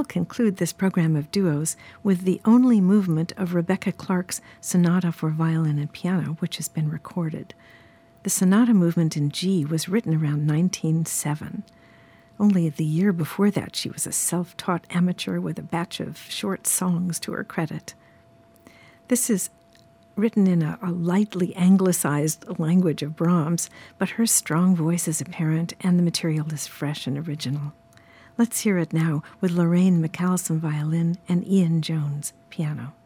We'll conclude this program of duos with the only movement of Rebecca Clark's Sonata for Violin and Piano, which has been recorded. The sonata movement in G was written around 1907. Only the year before that, she was a self-taught amateur with a batch of short songs to her credit. This is written in a lightly anglicized language of Brahms, but her strong voice is apparent and the material is fresh and original. Let's hear it now with Lorraine McCallison violin and Ian Jones piano.